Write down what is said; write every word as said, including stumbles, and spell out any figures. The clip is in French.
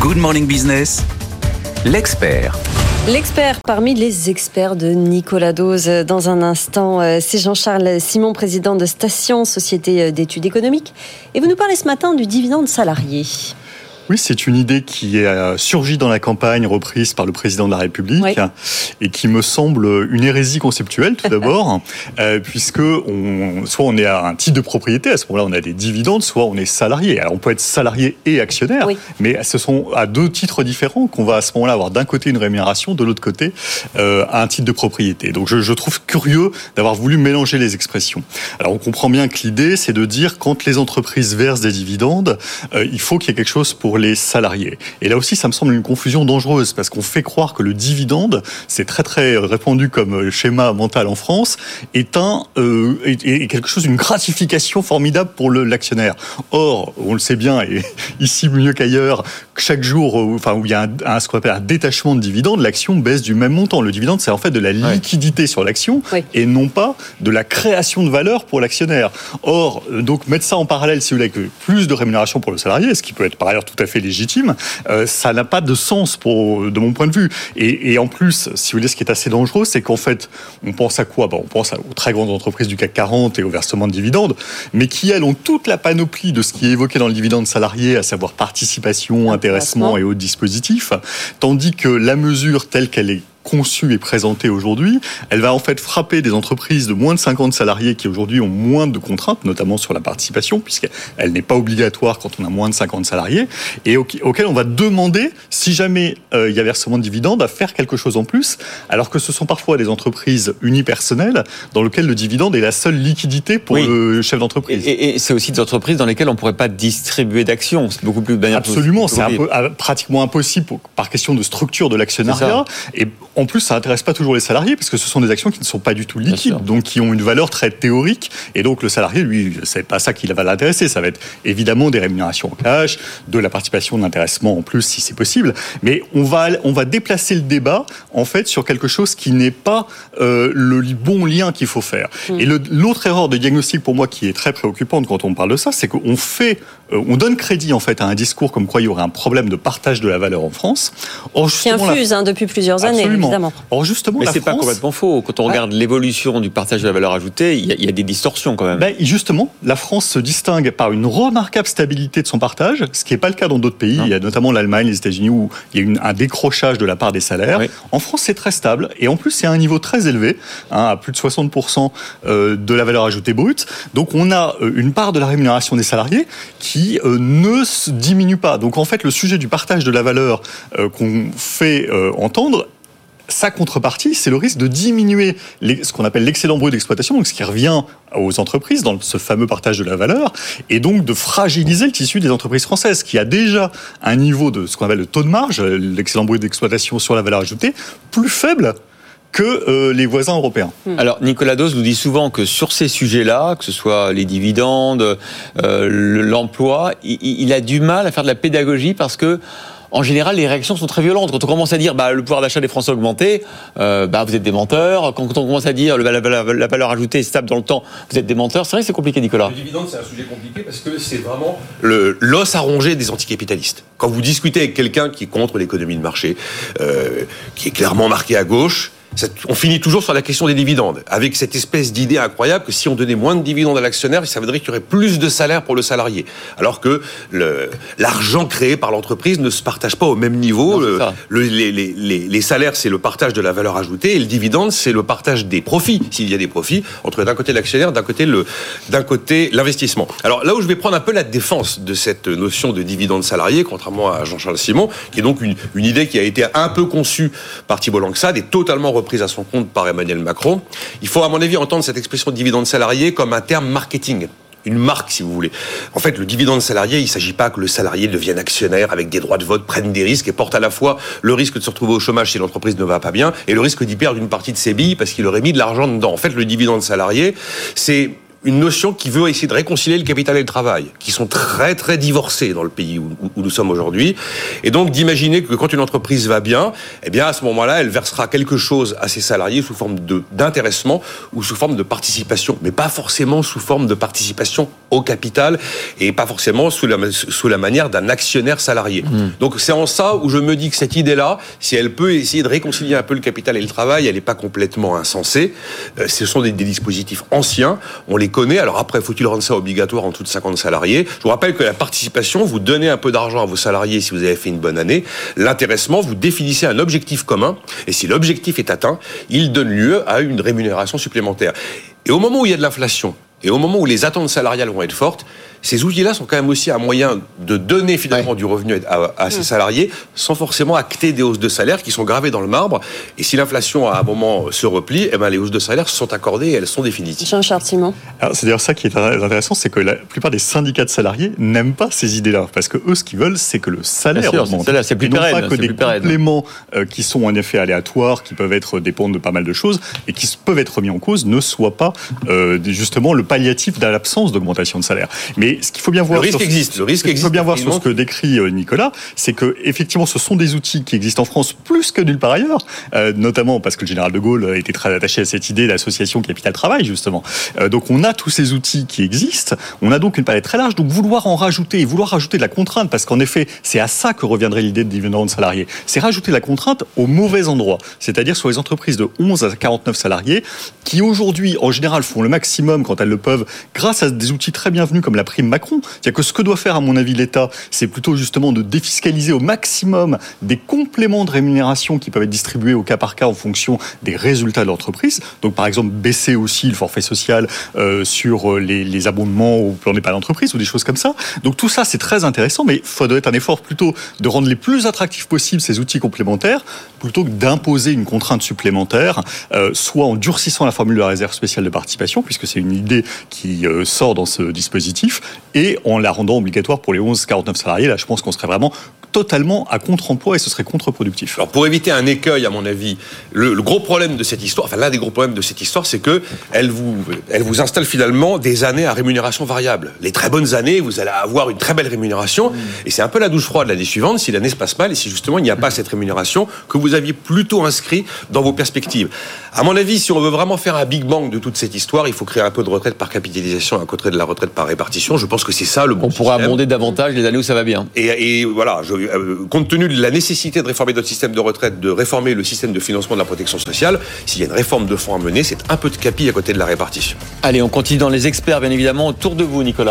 Good Morning Business, l'expert. L'expert parmi les experts de Nicolas Dose. Dans un instant, c'est Jean-Charles Simon, président de Station, société d'études économiques. Et vous nous parlez ce matin du dividende salarié. Oui, c'est une idée qui est surgie dans la campagne reprise par le président de la République, oui, et qui me semble une hérésie conceptuelle tout d'abord, euh, puisque on, soit on est à un titre de propriété, à ce moment-là on a des dividendes, soit on est salarié. Alors on peut être salarié et actionnaire, oui, mais ce sont à deux titres différents qu'on va à ce moment-là avoir d'un côté une rémunération, de l'autre côté euh, un titre de propriété. Donc je, je trouve curieux d'avoir voulu mélanger les expressions. Alors on comprend bien que l'idée c'est de dire quand les entreprises versent des dividendes, euh, il faut qu'il y ait quelque chose pour les salariés. Et là aussi, ça me semble une confusion dangereuse parce qu'on fait croire que le dividende, c'est très très répandu comme schéma mental en France, est un euh, est, est quelque chose, une gratification formidable pour le, l'actionnaire. Or, on le sait bien, et ici mieux qu'ailleurs, chaque jour, euh, enfin où il y a un, un, ce qu'on appelle un détachement de dividende, l'action baisse du même montant. Le dividende, c'est en fait de la liquidité ouais. sur l'action, oui, et non pas de la création de valeur pour l'actionnaire. Or, donc mettre ça en parallèle, si vous voulez, avec plus de rémunération pour le salarié, ce qui peut être par ailleurs tout à fait légitime, euh, ça n'a pas de sens pour, de mon point de vue. Et, et en plus, si vous voulez, ce qui est assez dangereux, c'est qu'en fait, on pense à quoi ? Bon, on pense aux très grandes entreprises du C A C quarante et au versement de dividendes, mais qui, elles, ont toute la panoplie de ce qui est évoqué dans le dividende salarié, à savoir participation, intéressement et autres dispositifs, tandis que la mesure telle qu'elle est conçue et présentée aujourd'hui, elle va en fait frapper des entreprises de moins de cinquante salariés qui aujourd'hui ont moins de contraintes, notamment sur la participation, puisqu'elle n'est pas obligatoire quand on a moins de cinquante salariés, et auquel on va demander, si jamais euh, il y a versement de dividendes, à faire quelque chose en plus, alors que ce sont parfois des entreprises unipersonnelles dans lesquelles le dividende est la seule liquidité pour oui. le chef d'entreprise. Et, et, et c'est aussi des entreprises dans lesquelles on ne pourrait pas distribuer d'actions, c'est beaucoup plus... Absolument, c'est un peu, pratiquement impossible pour, par question de structure de l'actionnariat, et en plus, ça n'intéresse pas toujours les salariés parce que ce sont des actions qui ne sont pas du tout liquides, donc qui ont une valeur très théorique. Et donc, le salarié, lui, c'est pas ça qui va l'intéresser. Ça va être évidemment des rémunérations en cash, de la participation, de l'intéressement en plus, si c'est possible. Mais on va, on va déplacer le débat, en fait, sur quelque chose qui n'est pas euh, le bon lien qu'il faut faire. Mmh. Et le, l'autre erreur de diagnostic, pour moi, qui est très préoccupante quand on parle de ça, c'est qu'on fait, euh, on donne crédit, en fait, à un discours comme quoi il y aurait un problème de partage de la valeur en France. Or, qui infuse la... hein, depuis plusieurs années. Absolument. Évidemment. Or justement, mais la c'est France... pas complètement faux. Quand on regarde ouais. l'évolution du partage de la valeur ajoutée, il y, y a des distorsions quand même. Ben justement, la France se distingue par une remarquable stabilité de son partage, ce qui n'est pas le cas dans d'autres pays. Non. Il y a notamment l'Allemagne, les États-Unis, où il y a une, un décrochage de la part des salaires. Oui. En France, c'est très stable, et en plus, c'est à un niveau très élevé, hein, à plus de soixante pour cent de la valeur ajoutée brute. Donc, on a une part de la rémunération des salariés qui euh, ne se diminue pas. Donc, en fait, le sujet du partage de la valeur euh, qu'on fait euh, entendre, sa contrepartie, c'est le risque de diminuer les, ce qu'on appelle l'excédent brut d'exploitation, donc ce qui revient aux entreprises dans ce fameux partage de la valeur, et donc de fragiliser le tissu des entreprises françaises, qui a déjà un niveau de ce qu'on appelle le taux de marge, l'excédent brut d'exploitation sur la valeur ajoutée, plus faible que euh, les voisins européens. Alors, Nicolas Dose nous dit souvent que sur ces sujets-là, que ce soit les dividendes, euh, l'emploi, il, il a du mal à faire de la pédagogie parce que en général, les réactions sont très violentes. Quand on commence à dire bah, le pouvoir d'achat des Français a augmenté, euh, bah, vous êtes des menteurs. Quand on commence à dire la, la, la, la valeur ajoutée est stable dans le temps, vous êtes des menteurs. C'est vrai que c'est compliqué, Nicolas. Le dividende, c'est un sujet compliqué parce que c'est vraiment le, l'os à ronger des anticapitalistes. Quand vous discutez avec quelqu'un qui est contre l'économie de marché, euh, qui est clairement marqué à gauche, on finit toujours sur la question des dividendes, avec cette espèce d'idée incroyable que si on donnait moins de dividendes à l'actionnaire, ça voudrait qu'il y aurait plus de salaire pour le salarié. Alors que le, l'argent créé par l'entreprise ne se partage pas au même niveau. Non, le, les, les, les, les salaires, c'est le partage de la valeur ajoutée, et le dividende, c'est le partage des profits, s'il y a des profits, entre d'un côté l'actionnaire, d'un côté, le, d'un côté l'investissement. Alors là où je vais prendre un peu la défense de cette notion de dividende salarié, contrairement à Jean-Charles Simon, qui est donc une, une idée qui a été un peu conçue par Thibault Langsade et totalement reprise à son compte par Emmanuel Macron. Il faut, à mon avis, entendre cette expression de dividende salarié comme un terme marketing. Une marque, si vous voulez. En fait, le dividende salarié, il ne s'agit pas que le salarié devienne actionnaire avec des droits de vote, prenne des risques et porte à la fois le risque de se retrouver au chômage si l'entreprise ne va pas bien et le risque d'y perdre une partie de ses billes parce qu'il aurait mis de l'argent dedans. En fait, le dividende salarié, c'est une notion qui veut essayer de réconcilier le capital et le travail, qui sont très très divorcés dans le pays où, où nous sommes aujourd'hui. Et donc d'imaginer que quand une entreprise va bien, eh bien à ce moment-là, elle versera quelque chose à ses salariés sous forme de, d'intéressement ou sous forme de participation, mais pas forcément sous forme de participation au capital et pas forcément sous la, sous la manière d'un actionnaire salarié. Mmh. Donc c'est en ça où je me dis que cette idée-là, si elle peut essayer de réconcilier un peu le capital et le travail, elle n'est pas complètement insensée. Euh, ce sont des, des dispositifs anciens, on les connaît. Alors après, faut-il rendre ça obligatoire en dessous de cinquante salariés ? Je vous rappelle que la participation, vous donnez un peu d'argent à vos salariés si vous avez fait une bonne année. L'intéressement, vous définissez un objectif commun. Et si l'objectif est atteint, il donne lieu à une rémunération supplémentaire. Et au moment où il y a de l'inflation, et au moment où les attentes salariales vont être fortes, ces outils-là sont quand même aussi un moyen de donner finalement ouais. du revenu à, à ces salariés sans forcément acter des hausses de salaire qui sont gravées dans le marbre. Et si l'inflation à un moment se replie, eh ben les hausses de salaire sont accordées et elles sont définitives. Jean-Charles Simon. Alors, c'est d'ailleurs ça qui est intéressant, c'est que la plupart des syndicats de salariés n'aiment pas ces idées-là. Parce que eux, ce qu'ils veulent, c'est que le salaire sûr, augmente. C'est, c'est plus pérenne. Non pas que c'est des plus pérenne. compléments euh, qui sont en effet aléatoires, qui peuvent être dépendre de pas mal de choses et qui peuvent être remis en cause, ne soient pas euh, justement le palliatif de l'absence d'augmentation de salaire. Mais ce qu'il faut bien voir... Le risque existe. Le risque existe. Il faut bien voir sur ce que décrit Nicolas, c'est que effectivement, ce sont des outils qui existent en France plus que nulle part ailleurs, euh, notamment parce que le général de Gaulle était très attaché à cette idée d'association capital-travail justement. Euh, donc, on a tous ces outils qui existent. On a donc une palette très large. Donc, vouloir en rajouter, vouloir rajouter de la contrainte, parce qu'en effet, c'est à ça que reviendrait l'idée de dividende salarié. C'est rajouter la contrainte au mauvais endroit, c'est-à-dire sur les entreprises de onze à quarante-neuf salariés, qui aujourd'hui, en général, font le maximum quand elles le peuvent, grâce à des outils très bienvenus comme la prime Macron. C'est-à-dire que ce que doit faire, à mon avis, l'État, c'est plutôt justement de défiscaliser au maximum des compléments de rémunération qui peuvent être distribués au cas par cas en fonction des résultats de l'entreprise. Donc, par exemple, baisser aussi le forfait social euh, sur les, les abondements au plan d'épargne d'entreprise ou des choses comme ça. Donc, tout ça, c'est très intéressant, mais il faudrait un effort plutôt de rendre les plus attractifs possibles ces outils complémentaires plutôt que d'imposer une contrainte supplémentaire, euh, soit en durcissant la formule de la réserve spéciale de participation, puisque c'est une idée qui euh, sort dans ce dispositif, et en la rendant obligatoire pour les onze à quarante-neuf salariés. Là, je pense qu'on serait vraiment totalement à contre-emploi et ce serait contre-productif. Alors, pour éviter un écueil, à mon avis, le, le gros problème de cette histoire, enfin, l'un des gros problèmes de cette histoire, c'est que elle vous, elle vous installe finalement des années à rémunération variable. Les très bonnes années, vous allez avoir une très belle rémunération, mmh. et c'est un peu la douche froide l'année suivante, si l'année se passe mal et si justement il n'y a pas cette rémunération que vous aviez plutôt inscrit dans vos perspectives. À mon avis, si on veut vraiment faire un Big Bang de toute cette histoire, il faut créer un peu de retraite par capitalisation à côté de la retraite par répartition. Je pense que c'est ça le bon On système. pourra abonder davantage les années où ça va bien. Et, et voilà, je, euh, compte tenu de la nécessité de réformer notre système de retraite, de réformer le système de financement de la protection sociale, s'il y a une réforme de fond à mener, c'est un peu de capi à côté de la répartition. Allez, on continue dans les experts, bien évidemment, autour de vous, Nicolas.